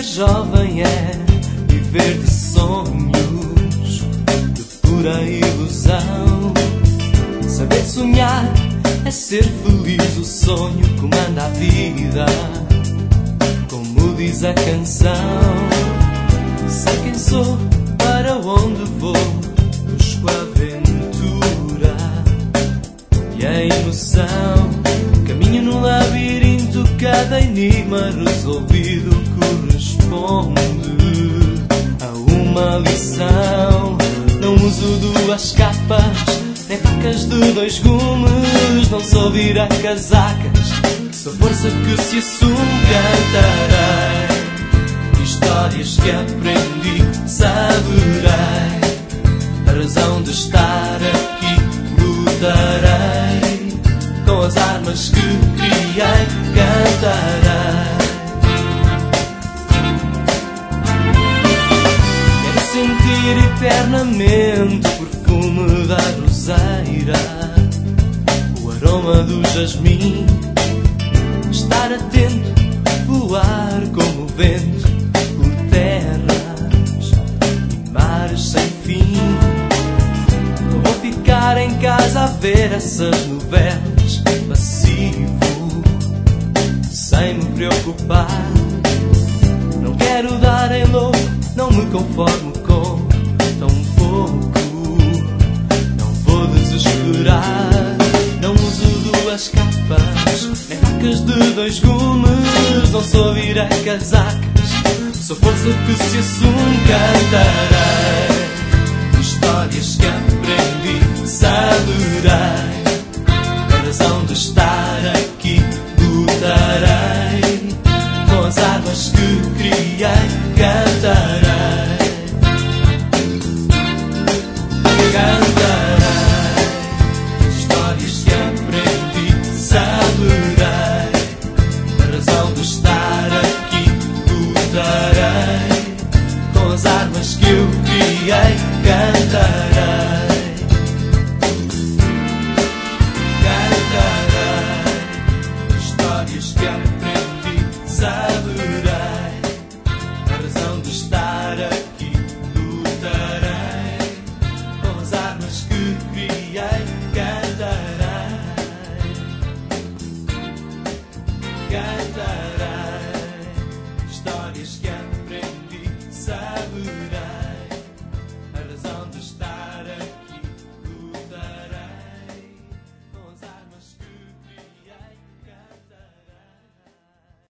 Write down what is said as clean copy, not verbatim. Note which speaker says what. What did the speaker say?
Speaker 1: jovem é viver de sonhos, de pura ilusão. Saber sonhar é ser feliz, o sonho comanda a vida, como diz a canção. Sei quem sou, para onde vou, busco a aventura e a emoção. Caminho no labirinto, cada enigma resolvido corresponde a uma lição. Não uso duas capas, nem facas de dois gumes. Não sou vira-casacas, sou força que se assume. Cantarei histórias que aprendi, saberei a razão de estar aqui. Lutarei com as armas que criei. Cantarei. Quero sentir eternamente o perfume da roseira, o aroma do jasmim. Estar atento, voar como o vento por terras e mares sem fim. Não vou ficar em casa a ver essas novelas, passivo, sem me preocupar. Não quero dar em louco, não me conformo com tão pouco. Não vou desesperar. Não uso duas capas, nem facas de dois gumes. Não sou vira-casacas, sou força que se assume. Cantarei histórias que aprendi, saberei a razão de estar aqui. Lutarei com as armas que criei. Cantarei. Cantarei histórias que aprendi, saberei a razão de estar aqui. Lutarei com as armas que eu criei. Cantarei. Cantarei histórias que aprendi, saberei a razão de estar aqui. Lutarei com as armas que criei. Cantarei. Cantarei.